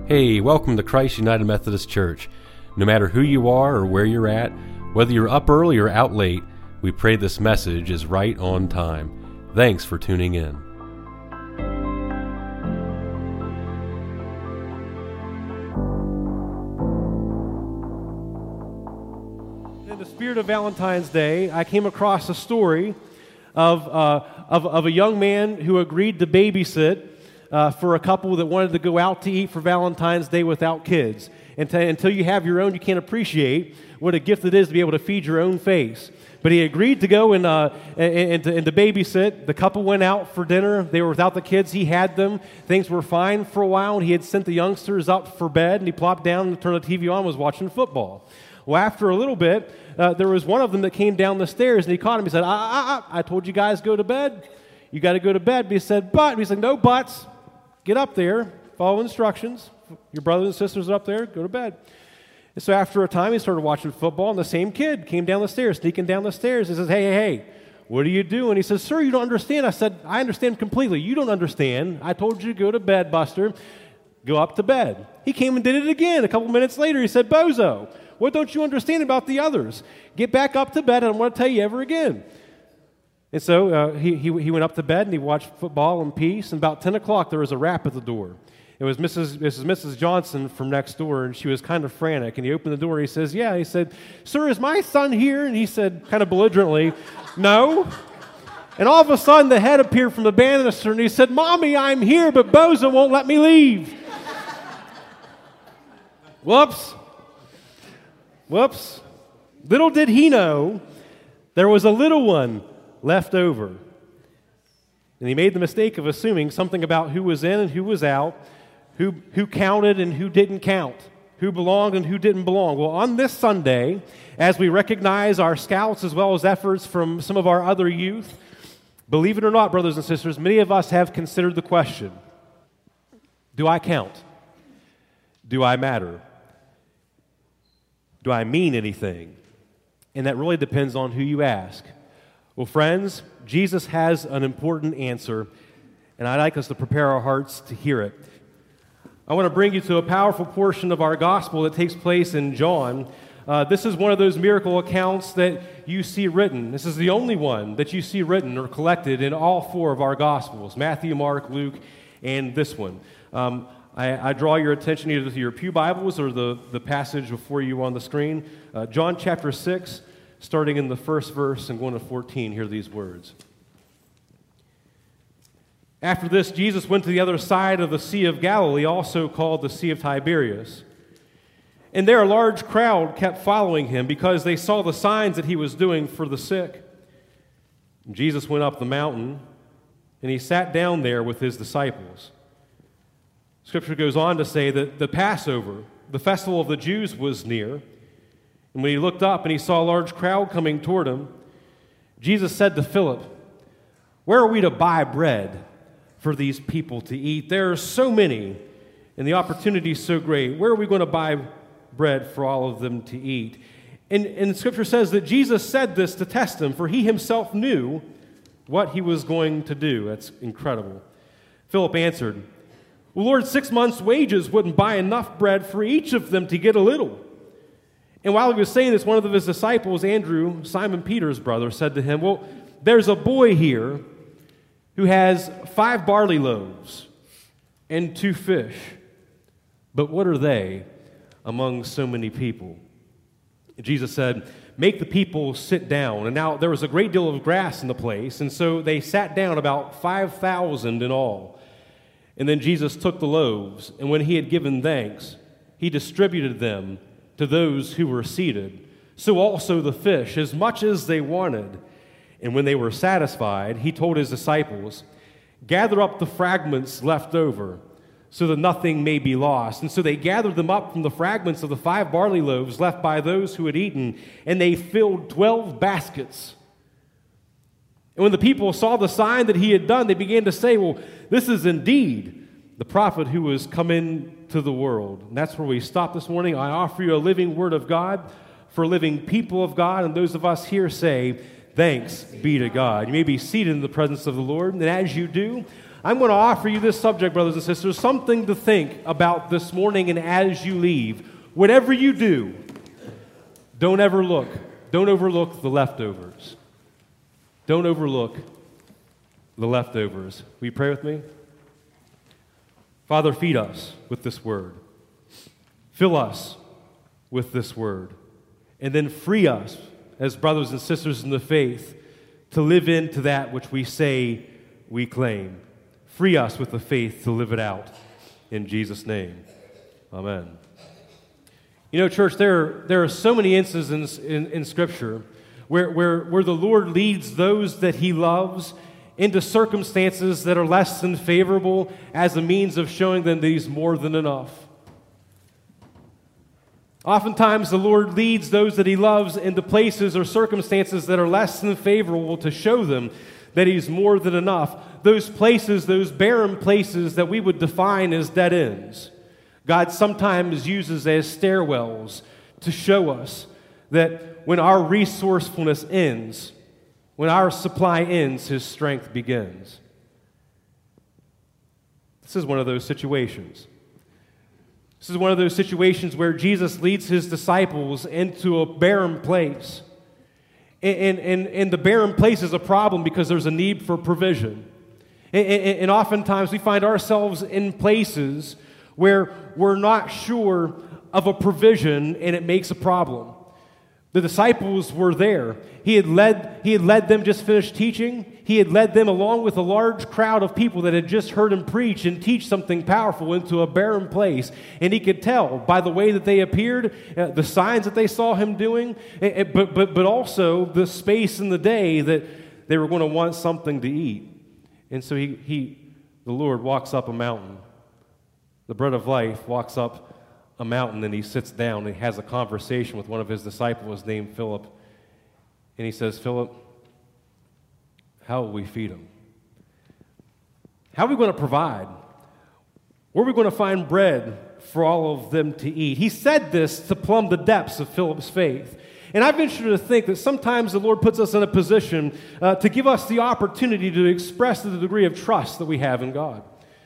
Hey, welcome to Christ United Methodist Church. No matter who you are or where you're at, whether you're up early or out late, we pray this message is right on time. Thanks for tuning in. In the spirit of Valentine's Day, I came across a story of a young man who agreed to babysit for a couple that wanted to go out to eat for Valentine's Day without kids. Until you have your own, you can't appreciate what a gift it is to be able to feed your own face. But he agreed to go and to babysit. The couple went out for dinner. They were without the kids. He had them. Things were fine for a while, and he had sent the youngsters up for bed, and he plopped down and turned the TV on and was watching football. Well, after a little bit, there was one of them that came down the stairs, and he caught him. He said, I told you guys go to bed. You got to go to bed. But he said, but. He's like, no buts. Get up there. Follow instructions. Your brothers and sisters are up there. Go to bed. And so after a time, he started watching football, and the same kid came down the stairs, sneaking down the stairs. He says, hey, what are you doing? He says, sir, you don't understand. I said, I understand completely. You don't understand. I told you to go to bed, Buster. Go up to bed. He came and did it again. A couple minutes later, he said, Bozo, what don't you understand about the others? Get back up to bed. I don't want to tell you ever again. And so he went up to bed, and he watched football in peace. And about 10 o'clock, there was a rap at the door. It was Mrs. Johnson from next door, and she was kind of frantic. And he opened the door. He says, yeah. He said, sir, is my son here? And he said, kind of belligerently, no. And all of a sudden, the head appeared from the banister, and he said, Mommy, I'm here, but Bozo won't let me leave. Whoops. Little did he know, there was a little one left over. And he made the mistake of assuming something about who was in and who was out, who counted and who didn't count, who belonged and who didn't belong. Well, on this Sunday, as we recognize our scouts as well as efforts from some of our other youth, believe it or not, brothers and sisters, many of us have considered the question, do I count? Do I matter? Do I mean anything? And that really depends on who you ask. Well, friends, Jesus has an important answer, and I'd like us to prepare our hearts to hear it. I want to bring you to a powerful portion of our gospel that takes place in John. This is one of those miracle accounts that you see written. This is the only one that you see written or collected in all four of our gospels, Matthew, Mark, Luke, and this one. I draw your attention either to your pew Bibles or the passage before you on the screen. John chapter 6, starting in the first verse and going to 14, hear these words. After this, Jesus went to the other side of the Sea of Galilee, also called the Sea of Tiberias. And there a large crowd kept following him because they saw the signs that he was doing for the sick. And Jesus went up the mountain, and he sat down there with his disciples. Scripture goes on to say that the Passover, the festival of the Jews, was near. And when he looked up and he saw a large crowd coming toward him, Jesus said to Philip, where are we to buy bread for these people to eat? There are so many, and the opportunity is so great. Where are we going to buy bread for all of them to eat? And Scripture says that Jesus said this to test him, for he himself knew what he was going to do. That's incredible. Philip answered, well, Lord, 6 months' wages wouldn't buy enough bread for each of them to get a little. And while he was saying this, one of his disciples, Andrew, Simon Peter's brother, said to him, well, there's a boy here who has 5 barley loaves and 2 fish. But what are they among so many people? Jesus said, make the people sit down. And now there was a great deal of grass in the place, and so they sat down, about 5,000 in all. And then Jesus took the loaves, and when he had given thanks, he distributed them to those who were seated. So also the fish, as much as they wanted. And when they were satisfied, he told his disciples, gather up the fragments left over, so that nothing may be lost. And so they gathered them up from the fragments of the 5 barley loaves left by those who had eaten, and they filled 12 baskets. And when the people saw the sign that he had done, they began to say, well, this is indeed the prophet who has come into the world. And that's where we stop this morning. I offer you a living word of God for living people of God, and those of us here say, thanks be to God. You may be seated in the presence of the Lord, and as you do, I'm going to offer you this subject, brothers and sisters, something to think about this morning and as you leave. Whatever you do, don't overlook the leftovers. Don't overlook the leftovers. Will you pray with me? Father, feed us with this word. Fill us with this word. And then free us as brothers and sisters in the faith to live into that which we say we claim. Free us with the faith to live it out. In Jesus' name, amen. You know, church, there are so many instances in Scripture where the Lord leads those that He loves into circumstances that are less than favorable as a means of showing them that He's more than enough. Oftentimes, the Lord leads those that He loves into places or circumstances that are less than favorable to show them that He's more than enough. Those places, those barren places that we would define as dead ends, God sometimes uses as stairwells to show us that when our resourcefulness ends, when our supply ends, His strength begins. This is one of those situations. This is one of those situations where Jesus leads His disciples into a barren place. And the barren place is a problem because there's a need for provision. And oftentimes we find ourselves in places where we're not sure of a provision and it makes a problem. The disciples were there. He had led them, just finished teaching. He had led them along with a large crowd of people that had just heard Him preach and teach something powerful into a barren place. And He could tell by the way that they appeared, the signs that they saw Him doing, but also the space in the day that they were going to want something to eat. And so the Lord walks up a mountain. The bread of life walks up a mountain, and He sits down and He has a conversation with one of His disciples named Philip. And He says, Philip, how will we feed them? How are we going to provide? Where are we going to find bread for all of them to eat? He said this to plumb the depths of Philip's faith. And I venture to think that sometimes the Lord puts us in a position to give us the opportunity to express the degree of trust that we have in God.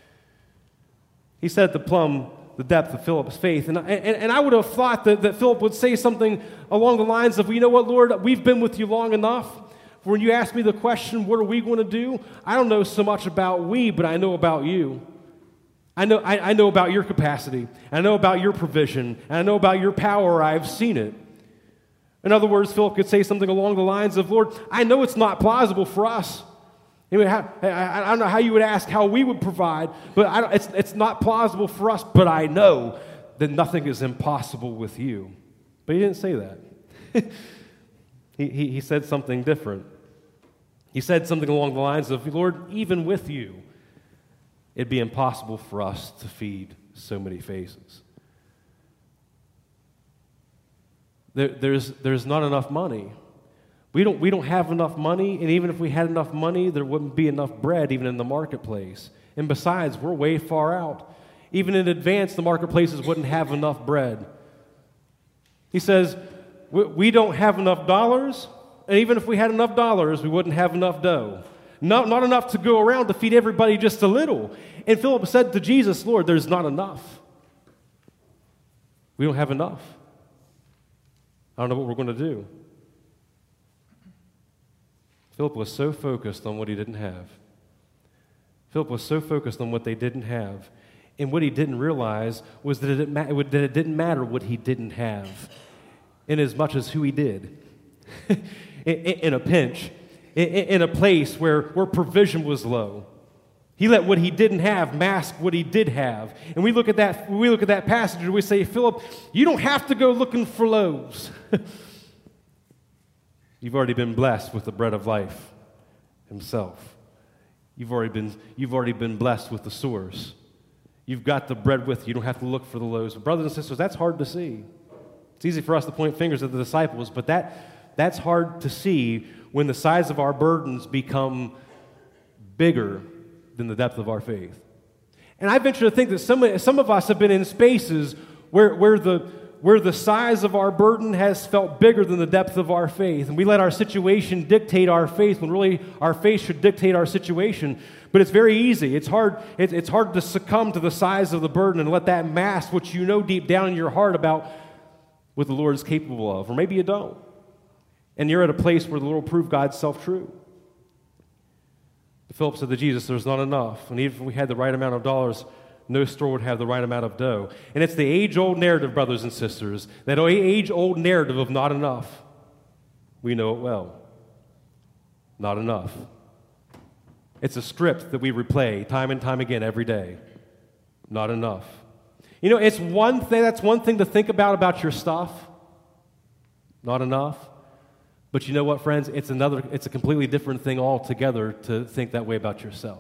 He said to plumb the depth of Philip's faith. And I would have thought that Philip would say something along the lines of, you know what, Lord, we've been with you long enough. When you ask me the question, what are we going to do? I don't know so much about we, but I know about you. I know about your capacity. I know about your provision. And I know about your power. I've seen it. In other words, Philip could say something along the lines of, Lord, I know it's not plausible for us. I don't know how you would ask how we would provide, but it's not plausible for us, but I know that nothing is impossible with you. But he didn't say that. he said something different. He said something along the lines of, Lord, even with you, it'd be impossible for us to feed so many faces. There's not enough money. We don't have enough money, and even if we had enough money, there wouldn't be enough bread even in the marketplace. And besides, we're way far out. Even in advance, the marketplaces wouldn't have enough bread. He says, we don't have enough dollars, and even if we had enough dollars, we wouldn't have enough dough. Not enough to go around to feed everybody just a little. And Philip said to Jesus, Lord, there's not enough. We don't have enough. I don't know what we're going to do. Philip was so focused on what he didn't have. Philip was so focused on what they didn't have. And what he didn't realize was that it didn't matter what he didn't have, in as much as who he did. In a pinch, in a place where provision was low. He let what he didn't have mask what he did have. And we look at that passage and we say, Philip, you don't have to go looking for loaves. You've already been blessed with the bread of life Himself. You've already been blessed with the source. You've got the bread with you. You don't have to look for the loaves. But brothers and sisters, that's hard to see. It's easy for us to point fingers at the disciples, but that's hard to see when the size of our burdens become bigger than the depth of our faith. And I venture to think that some of us have been in spaces where where the size of our burden has felt bigger than the depth of our faith. And we let our situation dictate our faith when really our faith should dictate our situation. But it's very easy. It's hard to succumb to the size of the burden and let that mask what you know deep down in your heart about what the Lord is capable of. Or maybe you don't. And you're at a place where the Lord will prove God's self true. Philip said to Jesus, there's not enough. And even if we had the right amount of dollars, no store would have the right amount of dough. And it's the age-old narrative, brothers and sisters, that age-old narrative of not enough. We know it well. Not enough. It's a script that we replay time and time again every day. Not enough. You know, that's one thing to think about your stuff. Not enough. But you know what, friends? It's a completely different thing altogether to think that way about yourself.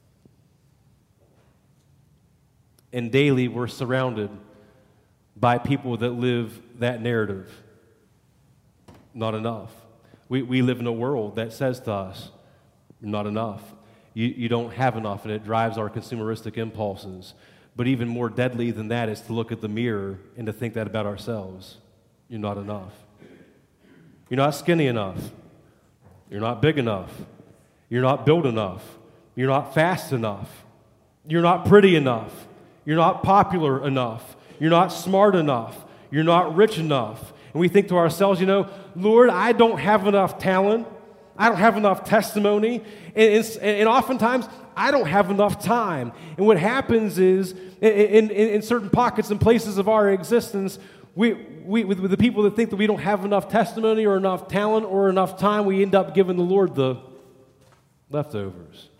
And daily we're surrounded by people that live that narrative. Not enough. We live in a world that says to us, not enough. You don't have enough, and it drives our consumeristic impulses. But even more deadly than that is to look at the mirror and to think that about ourselves. You're not enough. You're not skinny enough. You're not big enough. You're not built enough. You're not fast enough. You're not pretty enough. You're not popular enough. You're not smart enough. You're not rich enough. And we think to ourselves, Lord, I don't have enough talent. I don't have enough testimony. And oftentimes, I don't have enough time. And what happens is, in certain pockets and places of our existence, with the people that think that we don't have enough testimony or enough talent or enough time, we end up giving the Lord the leftovers.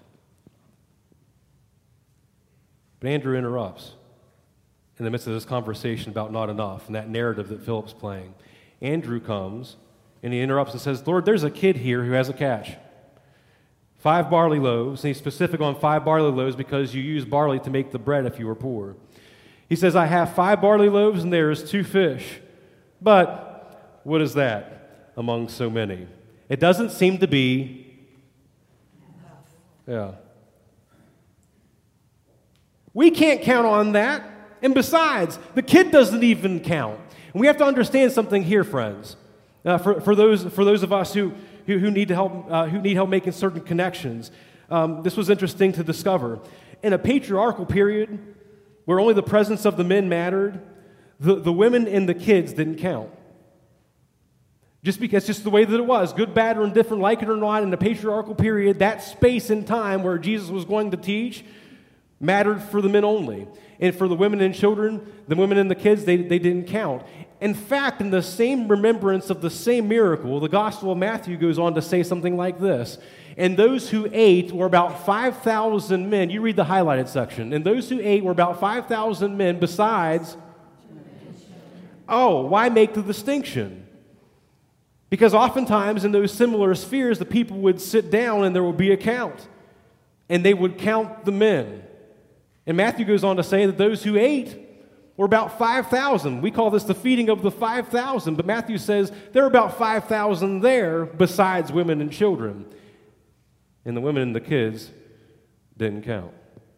But Andrew interrupts in the midst of this conversation about not enough and that narrative that Philip's playing. Andrew comes and he interrupts and says, Lord, there's a kid here who has a catch. 5 barley loaves, and he's specific on 5 barley loaves because you use barley to make the bread if you were poor. He says, I have 5 barley loaves and there's 2 fish. But what is that among so many? It doesn't seem to be enough. Yeah. We can't count on that. And besides, the kid doesn't even count. And we have to understand something here, friends. For those of us who need help making certain connections, this was interesting to discover. In a patriarchal period, where only the presence of the men mattered, the women and the kids didn't count. Just the way that it was, good, bad, or indifferent, like it or not, in the patriarchal period, that space and time where Jesus was going to teach mattered for the men only. And for the women and children, the women and the kids, they didn't count. In fact, in the same remembrance of the same miracle, the Gospel of Matthew goes on to say something like this. And those who ate were about 5,000 men. You read the highlighted section. And those who ate were about 5,000 men besides. Oh, why make the distinction? Because oftentimes in those similar spheres, the people would sit down and there would be a count. And they would count the men. And Matthew goes on to say that those who ate were about 5,000. We call this the feeding of the 5,000. But Matthew says there are about 5,000 there besides women and children. And the women and the kids didn't count.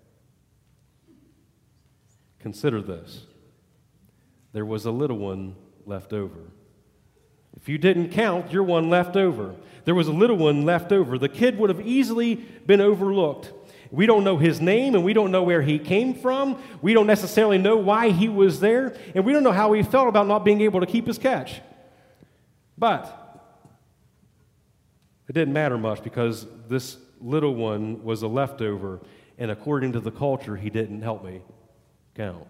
Consider this. There was a little one left over. If you didn't count, you're one left over. There was a little one left over. The kid would have easily been overlooked. We don't know his name, and we don't know where he came from. We don't necessarily know why he was there, and we don't know how he felt about not being able to keep his catch. But it didn't matter much because this little one was a leftover, and according to the culture, he didn't help me count.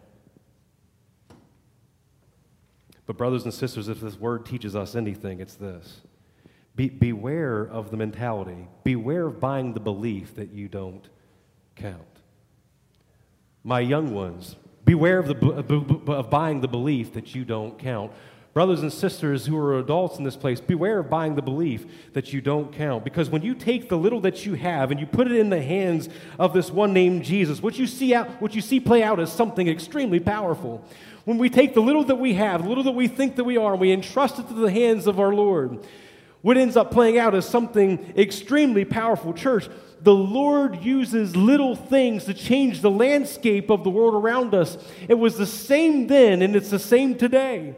But brothers and sisters, if this word teaches us anything, it's this. Beware of the mentality. Beware of buying the belief that you don't count. My young ones, beware of buying the belief that you don't count. Brothers and sisters who are adults in this place, beware of buying the belief that you don't count. Because when you take the little that you have and you put it in the hands of this one named Jesus, what you see play out is something extremely powerful. When we take the little that we have, the little that we think that we are, and we entrust it to the hands of our Lord, what ends up playing out is something extremely powerful. Church, The Lord uses little things to change the landscape of the world around us. It was the same then, and it's the same today.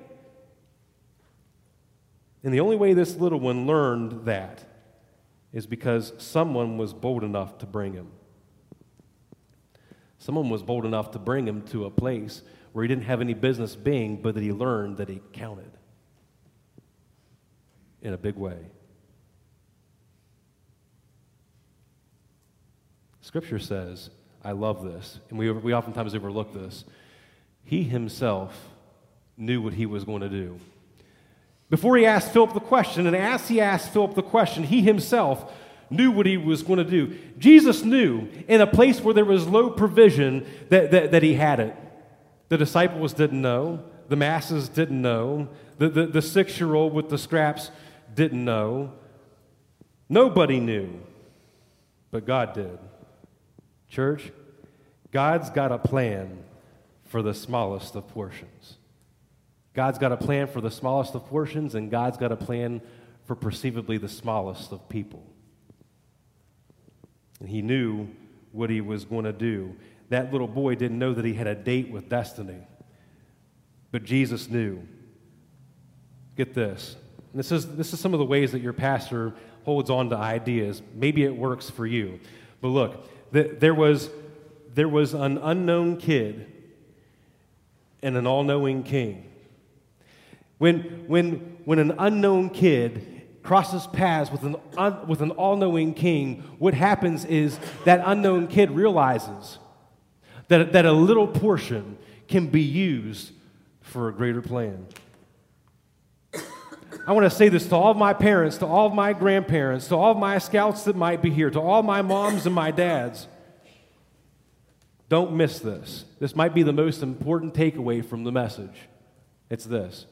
And the only way this little one learned that is because someone was bold enough to bring him. Someone was bold enough to bring him to a place where he didn't have any business being, but that he learned that he counted in a big way. Scripture says, I love this, and we oftentimes overlook this. He himself knew what he was going to do. Before he asked Philip the question, and as he asked Philip the question, he himself knew what he was going to do. Jesus knew in a place where there was low provision that he had it. The disciples didn't know. The masses didn't know. The 6-year-old with the scraps didn't know. Nobody knew, but God did. Church, God's got a plan for the smallest of portions. God's got a plan for the smallest of portions, and God's got a plan for perceivably the smallest of people. And he knew what he was going to do. That little boy didn't know that he had a date with destiny, but Jesus knew. Get this. And this is some of the ways that your pastor holds on to ideas. Maybe it works for you. But look, there was an unknown kid and an all-knowing king. When an unknown kid crosses paths with an all-knowing king, what happens is that unknown kid realizes that a little portion can be used for a greater plan. I want to say this to all of my parents, to all of my grandparents, to all of my scouts that might be here, to all my moms and my dads. Don't miss this. This might be the most important takeaway from the message. It's this.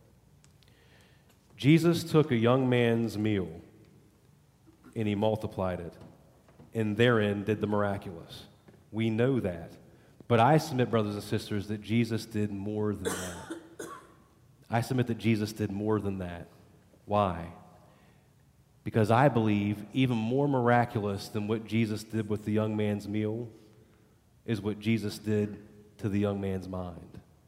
Jesus took a young man's meal and he multiplied it, and therein did the miraculous. We know that. But I submit, brothers and sisters, that Jesus did more than that. I submit that Jesus did more than that. Why? Because I believe even more miraculous than what Jesus did with the young man's meal is what Jesus did to the young man's mind.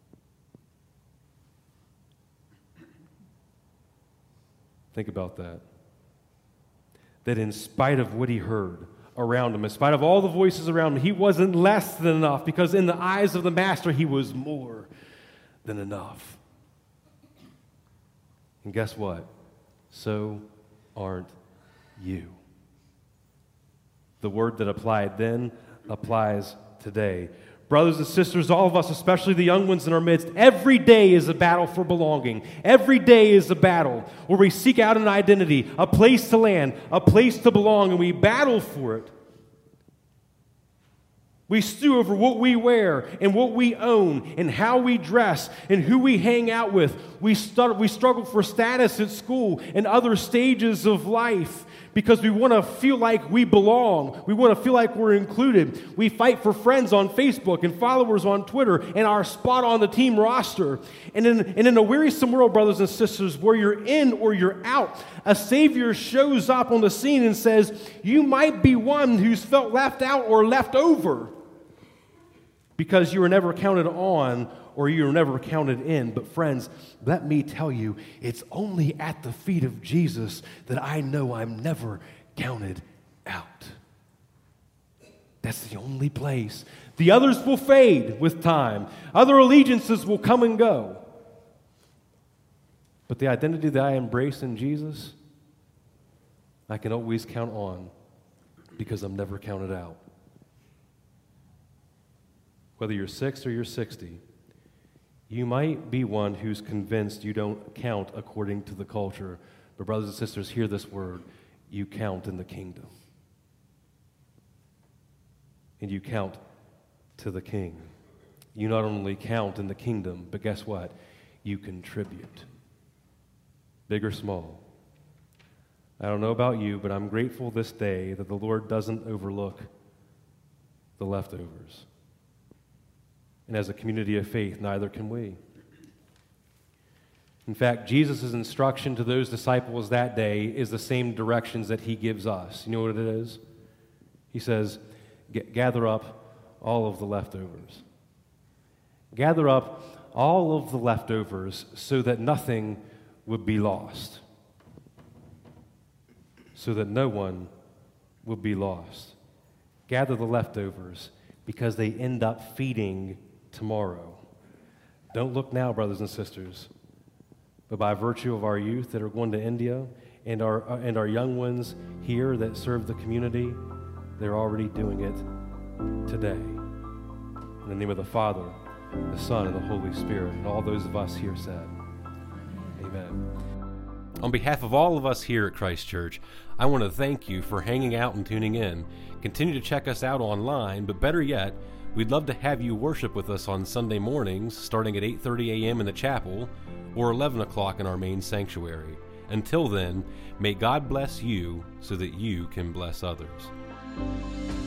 Think about that. That in spite of what he heard around him, in spite of all the voices around him, he wasn't less than enough, because in the eyes of the master, he was more than enough. And guess what? So aren't you. The word that applied then applies today. Brothers and sisters, all of us, especially the young ones in our midst, every day is a battle for belonging. Every day is a battle where we seek out an identity, a place to land, a place to belong, and we battle for it. We stew over what we wear and what we own and how we dress and who we hang out with. We struggle for status at school and other stages of life because we want to feel like we belong. We want to feel like we're included. We fight for friends on Facebook and followers on Twitter and our spot on the team roster. And in a wearisome world, brothers and sisters, where you're in or you're out, a Savior shows up on the scene and says, you might be one who's felt left out or left over because you were never counted on or you were never counted in. But friends, let me tell you, it's only at the feet of Jesus that I know I'm never counted out. That's the only place. The others will fade with time. Other allegiances will come and go. But the identity that I embrace in Jesus, I can always count on because I'm never counted out. Whether you're 6 or you're 60, you might be one who's convinced you don't count according to the culture. But brothers and sisters, hear this word. You count in the kingdom. And you count to the King. You not only count in the kingdom, but guess what? You contribute. Big or small. I don't know about you, but I'm grateful this day that the Lord doesn't overlook the leftovers. And as a community of faith, neither can we. In fact, Jesus' instruction to those disciples that day is the same directions that he gives us. You know what it is? He says, gather up all of the leftovers. Gather up all of the leftovers so that nothing would be lost. So that no one would be lost. Gather the leftovers because they end up feeding tomorrow. Don't look now, brothers and sisters, but by virtue of our youth that are going to India and our young ones here that serve the community, they're already doing it today. In the name of the Father, the Son, and the Holy Spirit, and all those of us here said, amen. On behalf of all of us here at Christ Church, I want to thank you for hanging out and tuning in. Continue to check us out online, but better yet, we'd love to have you worship with us on Sunday mornings, starting at 8:30 a.m. in the chapel, or 11 o'clock in our main sanctuary. Until then, may God bless you so that you can bless others.